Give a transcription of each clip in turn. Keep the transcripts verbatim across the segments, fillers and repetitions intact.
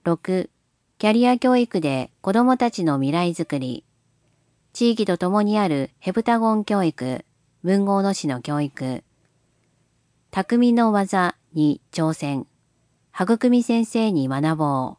ろく、キャリア教育で子どもたちの未来づくり。地域とともにあるヘプタゴン教育、文豪の詩の教育。匠の技に挑戦。育み先生に学ぼう。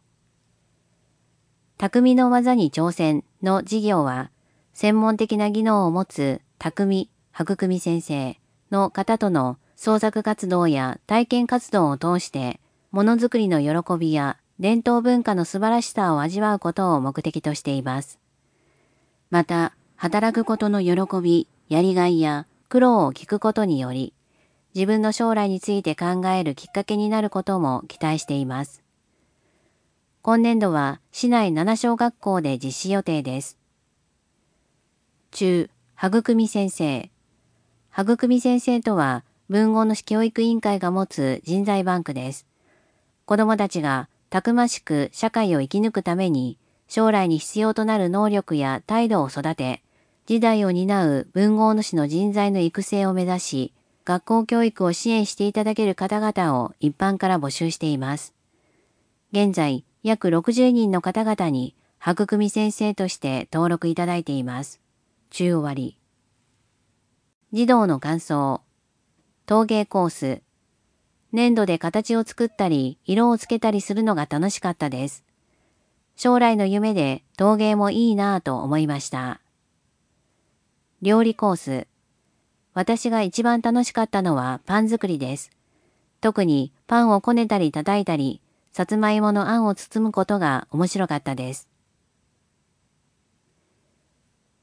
匠の技に挑戦の事業は、専門的な技能を持つ匠、育み先生の方との創作活動や体験活動を通して、ものづくりの喜びや伝統文化の素晴らしさを味わうことを目的としています。また、働くことの喜び、やりがいや苦労を聞くことにより、自分の将来について考えるきっかけになることも期待しています。今年度は市内なな小学校で実施予定です。中、育み先生。育み先生とは、文豪の市教育委員会が持つ人材バンクです。子どもたちがたくましく社会を生き抜くために、将来に必要となる能力や態度を育て、時代を担う文豪の市の人材の育成を目指し、学校教育を支援していただける方々を一般から募集しています。現在、約ろくじゅうにんの方々に、育み先生として登録いただいています。中終わり。児童の感想。陶芸コース。粘土で形を作ったり、色をつけたりするのが楽しかったです。将来の夢で陶芸もいいなぁと思いました。料理コース。私が一番楽しかったのはパン作りです。特にパンをこねたり叩いたり、さつまいものあんを包むことが面白かったです。